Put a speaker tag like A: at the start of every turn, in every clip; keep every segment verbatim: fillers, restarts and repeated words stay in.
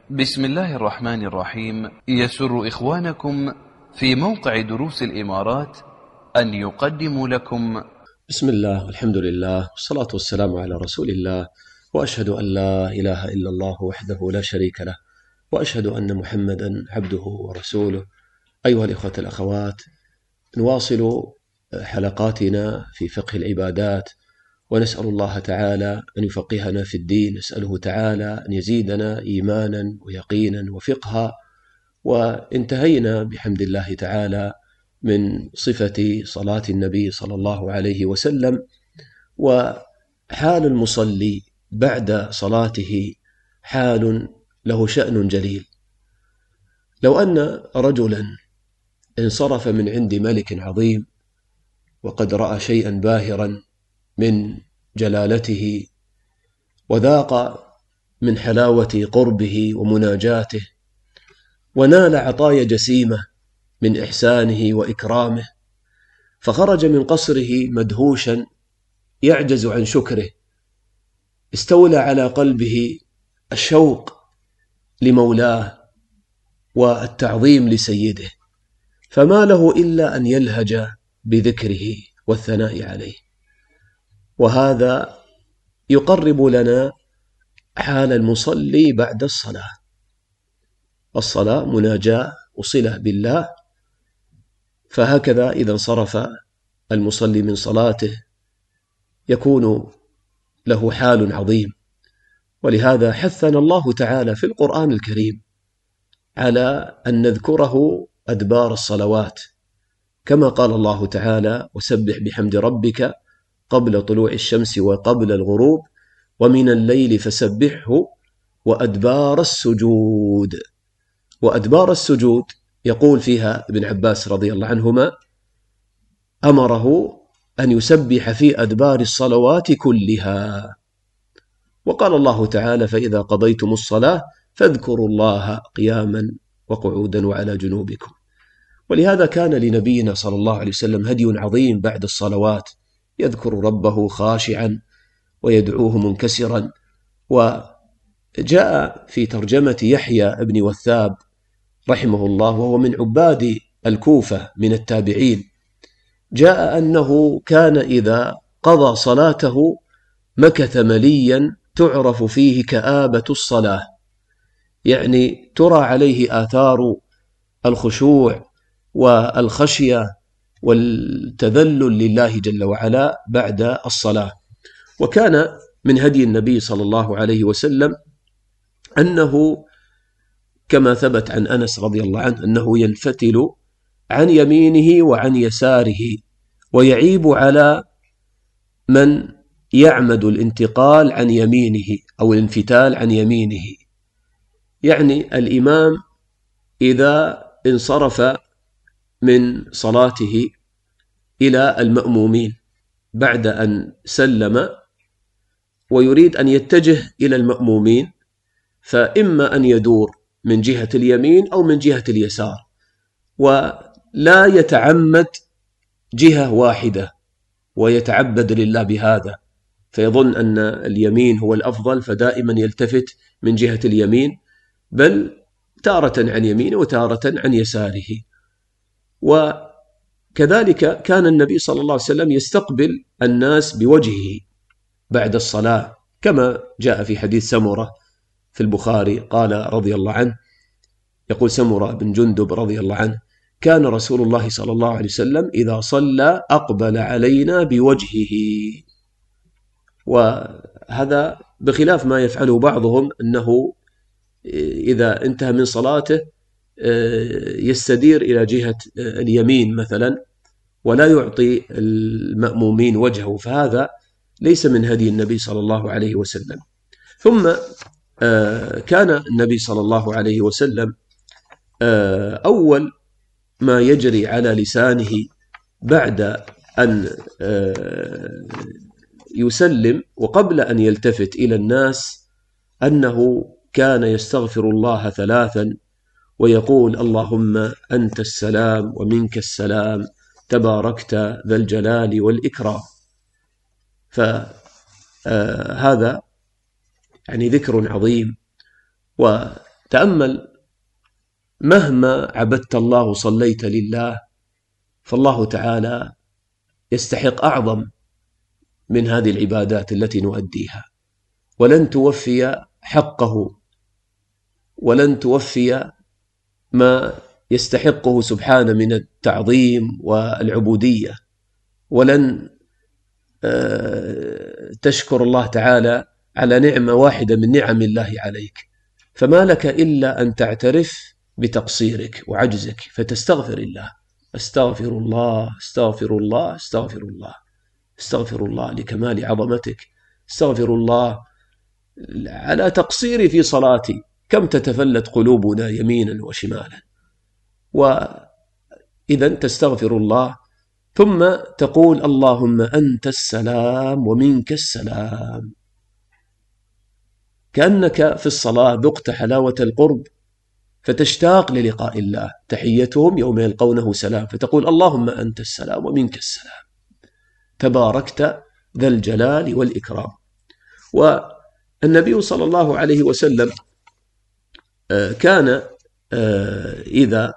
A: بسم الله الرحمن الرحيم. يسر إخوانكم في موقع دروس الإمارات أن يقدموا لكم
B: بسم الله والحمد لله والصلاة والسلام على رسول الله، وأشهد أن لا إله إلا الله وحده لا شريك له، وأشهد أن محمدا عبده ورسوله. أيها الإخوة الأخوات، نواصل حلقاتنا في فقه العبادات، ونسأل الله تعالى أن يفقهنا في الدين، نسأله تعالى أن يزيدنا إيمانا ويقينا وفقها. وانتهينا بحمد الله تعالى من صفة صلاة النبي صلى الله عليه وسلم، وحال المصلي بعد صلاته حال له شأن جليل. لو أن رجلا انصرف من عند ملك عظيم وقد رأى شيئا باهرا من جلالته، وذاق من حلاوة قربه ومناجاته، ونال عطايا جسيمة من إحسانه وإكرامه، فخرج من قصره مدهوشا يعجز عن شكره، استولى على قلبه الشوق لمولاه والتعظيم لسيده، فما له إلا أن يلهج بذكره والثناء عليه. وهذا يقرب لنا حال المصلي بعد الصلاة. الصلاة مناجاة وصلة بالله، فهكذا إذا انصرف المصلي من صلاته يكون له حال عظيم. ولهذا حثنا الله تعالى في القرآن الكريم على أن نذكره أدبار الصلوات، كما قال الله تعالى: وسبح بحمد ربك قبل طلوع الشمس وقبل الغروب ومن الليل فسبحه وأدبار السجود. وأدبار السجود يقول فيها ابن عباس رضي الله عنهما: أمره أن يسبح في أدبار الصلوات كلها. وقال الله تعالى: فإذا قضيتم الصلاة فاذكروا الله قياما وقعودا وعلى جنوبكم. ولهذا كان لنبينا صلى الله عليه وسلم هدي عظيم بعد الصلوات، يذكر ربه خاشعا ويدعوه منكسرا. وجاء في ترجمة يحيى بن وثاب رحمه الله، وهو من عباد الكوفة من التابعين، جاء أنه كان إذا قضى صلاته مكث مليا تعرف فيه كآبة الصلاة، يعني ترى عليه آثار الخشوع والخشية والتذلل لله جل وعلا بعد الصلاة. وكان من هدي النبي صلى الله عليه وسلم أنه كما ثبت عن أنس رضي الله عنه أنه ينفتل عن يمينه وعن يساره، ويعيب على من يعمد الانتقال عن يمينه أو الانفتال عن يمينه. يعني الإمام إذا انصرف من صلاته إلى المأمومين بعد أن سلم ويريد أن يتجه إلى المأمومين، فإما أن يدور من جهة اليمين أو من جهة اليسار، ولا يتعمد جهة واحدة ويتعبد لله بهذا، فيظن أن اليمين هو الأفضل فدائما يلتفت من جهة اليمين، بل تارة عن يمينه وتارة عن يساره. وكذلك كان النبي صلى الله عليه وسلم يستقبل الناس بوجهه بعد الصلاة، كما جاء في حديث سمرة في البخاري قال رضي الله عنه، يقول سمرة بن جندب رضي الله عنه: كان رسول الله صلى الله عليه وسلم إذا صلى أقبل علينا بوجهه. وهذا بخلاف ما يفعله بعضهم، أنه إذا انتهى من صلاته يستدير إلى جهة اليمين مثلا ولا يعطي المأمومين وجهه، فهذا ليس من هدي النبي صلى الله عليه وسلم. ثم كان النبي صلى الله عليه وسلم أول ما يجري على لسانه بعد أن يسلم وقبل أن يلتفت إلى الناس أنه كان يستغفر الله ثلاثا ويقول: اللهم أنت السلام ومنك السلام تباركت ذا الجلال والإكرام. فهذا يعني ذكر عظيم، تأمل، مهما عبدت الله وصليت لله فالله تعالى يستحق أعظم من هذه العبادات التي نؤديها، ولن توفي حقه، ولن توفي ما يستحقه سبحانه من التعظيم والعبودية، ولن تشكر الله تعالى على نعمة واحدة من نعم الله عليك، فما لك إلا أن تعترف بتقصيرك وعجزك فتستغفر الله. استغفر الله استغفر الله استغفر الله استغفر الله لكمال عظمتك، استغفر الله على تقصيري في صلاتي، كم تتفلت قلوبنا يمينا وشمالا. وإذا تستغفر الله ثم تقول اللهم أنت السلام ومنك السلام، كأنك في الصلاة ذقت حلاوة القرب فتشتاق للقاء الله، تحيتهم يوم يلقونه سلام، فتقول اللهم أنت السلام ومنك السلام، تباركت ذا الجلال والإكرام. والنبي صلى الله عليه وسلم كان إذا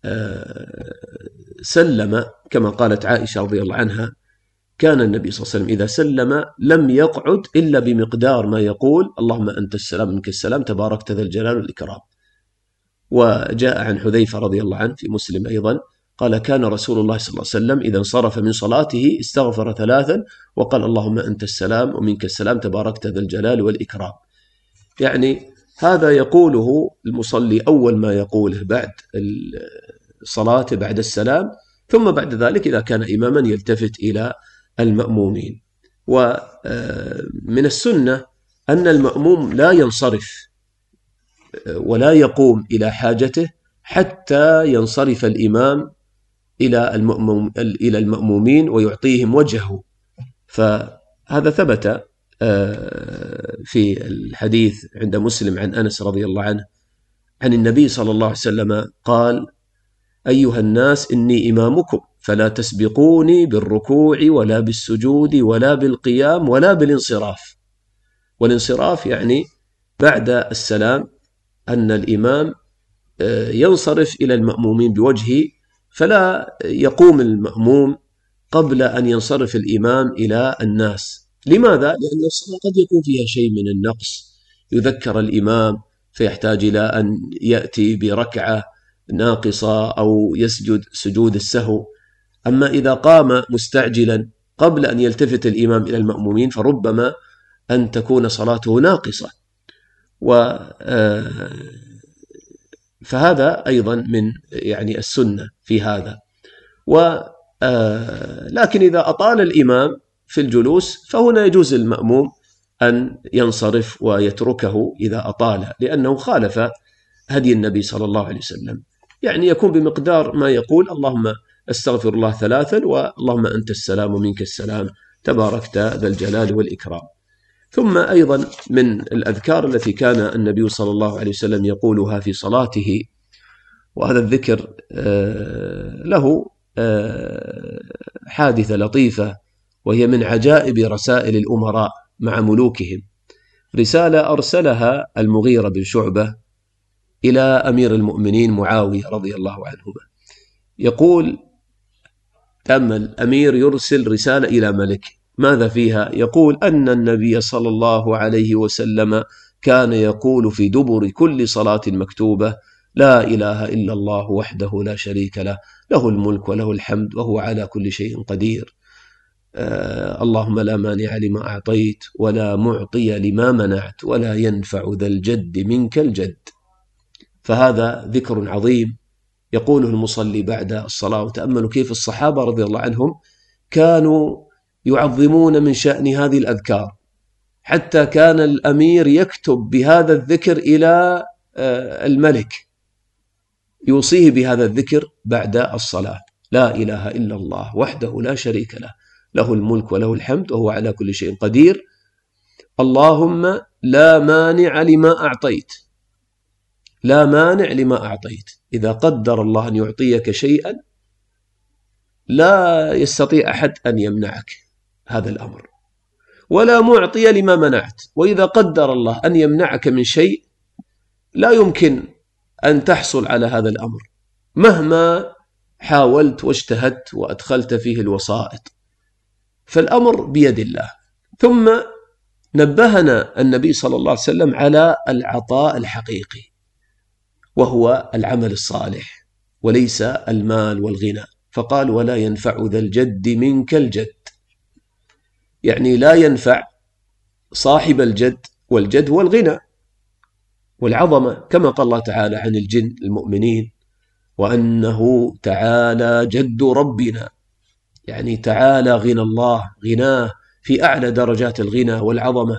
B: سلم كما قالت عائشة رضي الله عنها، كان النبي صلى الله عليه وسلم إذا سلم لم يقعد إلا بمقدار ما يقول اللهم أنت السلام منك السلام تباركت ذا الجلال والإكرام. وجاء عن حذيفة رضي الله عنه في مسلم أيضا قال كان رسول الله صلى الله عليه وسلم إذا انصرف من صلاته استغفر ثلاثا وقال اللهم أنت السلام ومنك السلام تباركت ذا الجلال والإكرام. يعني هذا يقوله المصلي أول ما يقوله بعد الصلاة بعد السلام، ثم بعد ذلك إذا كان إماما يلتفت إلى المأمومين. ومن السنة أن المأموم لا ينصرف ولا يقوم إلى حاجته حتى ينصرف الإمام إلى المأموم إلى المأمومين ويعطيهم وجهه. فهذا ثبت في الحديث عند مسلم عن أنس رضي الله عنه عن النبي صلى الله عليه وسلم قال أيها الناس إني إمامكم فلا تسبقوني بالركوع ولا بالسجود ولا بالقيام ولا بالانصراف. والانصراف يعني بعد السلام أن الإمام ينصرف إلى المأمومين بوجهه، فلا يقوم المأموم قبل أن ينصرف الإمام إلى الناس. لماذا؟ لأن الصلاة قد يكون فيها شيء من النقص، يذكر الإمام فيحتاج إلى أن يأتي بركعة ناقصة أو يسجد سجود السهو. أما إذا قام مستعجلا قبل أن يلتفت الإمام إلى المأمومين فربما أن تكون صلاته ناقصة. و فهذا أيضا من يعني السنة في هذا. و لكن إذا أطال الإمام في الجلوس فهنا يجوز المأموم أن ينصرف ويتركه إذا أطال، لأنه خالف هدي النبي صلى الله عليه وسلم. يعني يكون بمقدار ما يقول اللهم استغفر الله ثلاثا واللهم أنت السلام ومنك السلام تباركت ذا الجلال والإكرام. ثم أيضا من الأذكار التي كان النبي صلى الله عليه وسلم يقولها في صلاته، وهذا الذكر له حادثة لطيفة وهي من عجائب رسائل الأمراء مع ملوكهم. رسالة أرسلها المغيرة بن شعبة إلى أمير المؤمنين معاوية رضي الله عنهما، يقول تأمل، أمير يرسل رسالة إلى ملك، ماذا فيها؟ يقول أن النبي صلى الله عليه وسلم كان يقول في دبر كل صلاة مكتوبة لا إله إلا الله وحده لا شريك له له الملك وله الحمد وهو على كل شيء قدير، آه اللهم لا مانع لما أعطيت ولا معطي لما منعت ولا ينفع ذا الجد منك الجد. فهذا ذكر عظيم يقوله المصلي بعد الصلاة. وتأملوا كيف الصحابة رضي الله عنهم كانوا يعظمون من شأن هذه الأذكار، حتى كان الأمير يكتب بهذا الذكر إلى الملك يوصيه بهذا الذكر بعد الصلاة، لا إله إلا الله وحده لا شريك له له الملك وله الحمد وهو على كل شيء قدير، اللهم لا مانع لما أعطيت لا مانع لما أعطيت. إذا قدر الله أن يعطيك شيئا لا يستطيع أحد أن يمنعك هذا الأمر، ولا معطي لما منعت. وإذا قدر الله أن يمنعك من شيء لا يمكن أن تحصل على هذا الأمر مهما حاولت واجتهدت وأدخلت فيه الوسائط، فالأمر بيد الله. ثم نبهنا النبي صلى الله عليه وسلم على العطاء الحقيقي، وهو العمل الصالح وليس المال والغنى، فقال ولا ينفع ذا الجد منك الجد، يعني لا ينفع صاحب الجد، والجد هو الغنى والعظمة، كما قال الله تعالى عن الجن المؤمنين وأنه تعالى جد ربنا، يعني تعالى غنى الله، غناه في أعلى درجات الغنى والعظمة.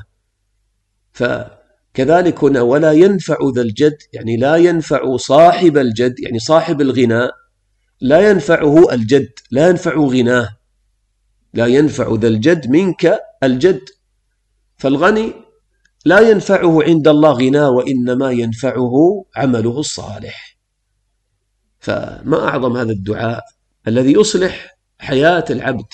B: فكذلك هنا ولا ينفع ذا الجد، يعني لا ينفع صاحب الجد، يعني صاحب الغنى لا ينفعه الجد، لا ينفع غناه، لا ينفع ذا الجد منك الجد. فالغني لا ينفعه عند الله غناه، وإنما ينفعه عمله الصالح. فما أعظم هذا الدعاء الذي يصلح حياة العبد.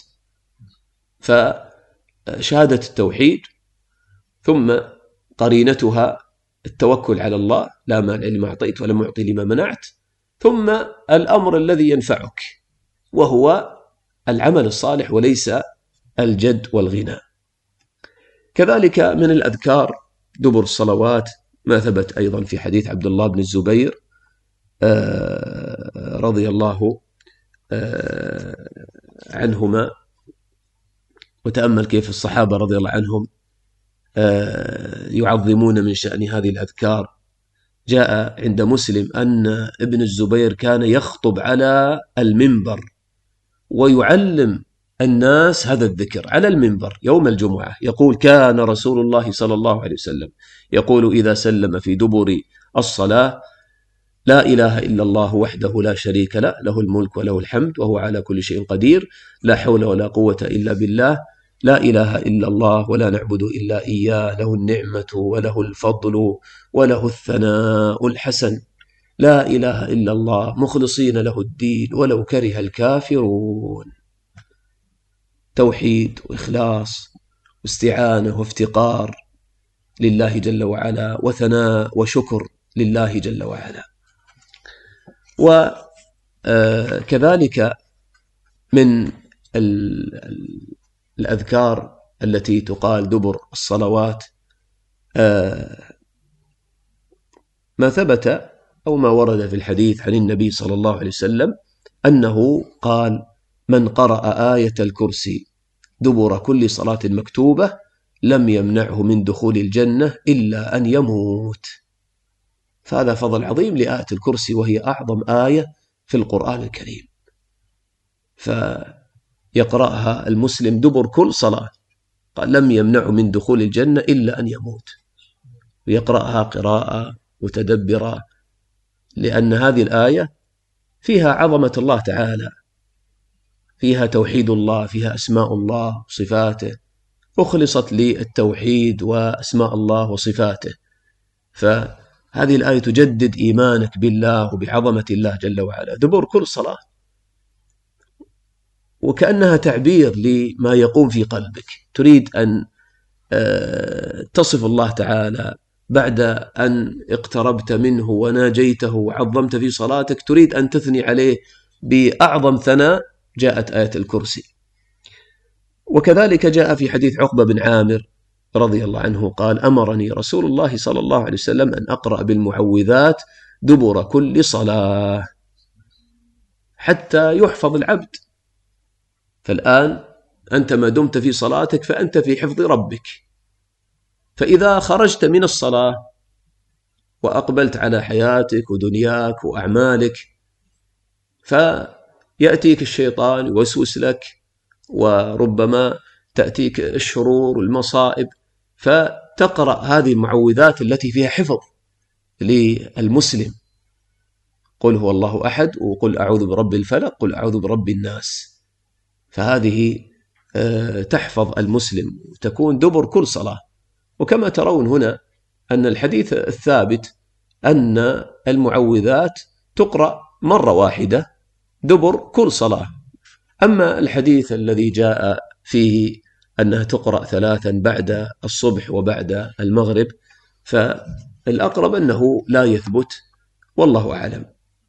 B: فشهادة التوحيد ثم قرينتها التوكل على الله، لا مانع لما أعطيت ولا معطي لما منعت، ثم الأمر الذي ينفعك وهو العمل الصالح وليس الجد والغنى. كذلك من الأذكار دبر الصلوات ما ثبت أيضا في حديث عبد الله بن الزبير رضي الله عنهما، وتأمل كيف الصحابة رضي الله عنهم يعظمون من شأن هذه الأذكار. جاء عند مسلم أن ابن الزبير كان يخطب على المنبر ويعلم الناس هذا الذكر على المنبر يوم الجمعة، يقول كان رسول الله صلى الله عليه وسلم يقول إذا سلم في دبر الصلاة لا إله إلا الله وحده لا شريك له، له الملك وله الحمد وهو على كل شيء قدير، لا حول ولا قوة إلا بالله، لا إله إلا الله ولا نعبد إلا إياه، له النعمة وله الفضل وله الثناء الحسن، لا إله إلا الله مخلصين له الدين ولو كره الكافرون. توحيد وإخلاص واستعانة وافتقار لله جل وعلا، وثناء وشكر لله جل وعلا. وكذلك من الأذكار التي تقال دبر الصلوات ما ثبت أو ما ورد في الحديث عن النبي صلى الله عليه وسلم أنه قال من قرأ آية الكرسي دبر كل صلاة مكتوبة لم يمنعه من دخول الجنة إلا أن يموت. فهذا فضل عظيم لآية الكرسي، وهي أعظم آية في القرآن الكريم، فيقرأها المسلم دبر كل صلاة، قال لم يمنعه من دخول الجنة إلا أن يموت، ويقرأها قراءة متدبرة، لأن هذه الآية فيها عظمة الله تعالى، فيها توحيد الله، فيها أسماء الله وصفاته، أخلصت للتوحيد وأسماء الله وصفاته. فهذه الآية تجدد إيمانك بالله وبعظمة الله جل وعلا دبر كل صلاة، وكأنها تعبير لما يقوم في قلبك، تريد أن تصف الله تعالى بعد أن اقتربت منه وناجيته وعظمت في صلاتك، تريد أن تثني عليه بأعظم ثناء، جاءت آية الكرسي. وكذلك جاء في حديث عقبة بن عامر رضي الله عنه قال أمرني رسول الله صلى الله عليه وسلم أن أقرأ بالمعوذات دبر كل صلاة حتى يحفظ العبد. فالآن أنت ما دمت في صلاتك فأنت في حفظ ربك، فإذا خرجت من الصلاة وأقبلت على حياتك ودنياك وأعمالك فيأتيك الشيطان يوسوس لك، وربما تأتيك الشرور والمصائب، فتقرأ هذه المعوذات التي فيها حفظ للمسلم، قل هو الله أحد، وقل أعوذ برب الفلق، قل أعوذ برب الناس. فهذه تحفظ المسلم وتكون دبر كل صلاة. وكما ترون هنا أن الحديث الثابت أن المعوذات تقرأ مرة واحدة دبر كل صلاة. أما الحديث الذي جاء فيه أنها تقرأ ثلاثا بعد الصبح وبعد المغرب، الأقرب أنه لا يثبت، والله أعلم.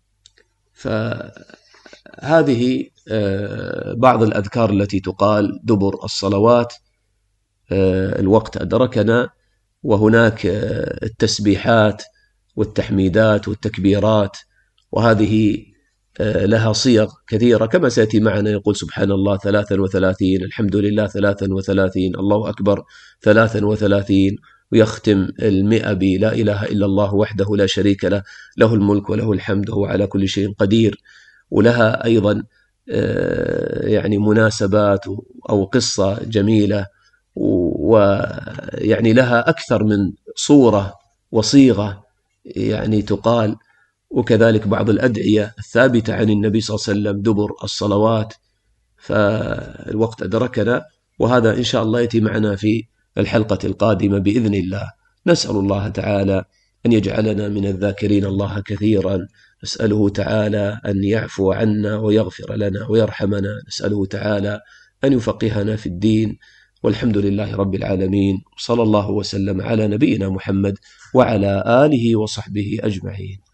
B: فهذه بعض الأذكار التي تقال دبر الصلوات. الوقت أدركنا، وهناك التسبيحات والتحميدات والتكبيرات، وهذه لها صيغ كثيرة كما سيأتي معنا. يقول سبحان الله ثلاثا وثلاثين، الحمد لله ثلاثا وثلاثين، الله أكبر ثلاثا وثلاثين، ويختم المئة بلا إله إلا الله وحده لا شريك له، له الملك وله الحمد وهو على كل شيء قدير. ولها أيضا يعني مناسبات أو قصة جميلة، ويعني لها أكثر من صورة وصيغة يعني تقال. وكذلك بعض الأدعية الثابتة عن النبي صلى الله عليه وسلم دبر الصلوات. فالوقت أدركنا، وهذا إن شاء الله يأتي معنا في الحلقة القادمة بإذن الله. نسأل الله تعالى أن يجعلنا من الذاكرين الله كثيرا، نسأله تعالى أن يعفو عنا ويغفر لنا ويرحمنا، نسأله تعالى أن يفقهنا في الدين. والحمد لله رب العالمين، صلى الله وسلم على نبينا محمد وعلى آله وصحبه أجمعين.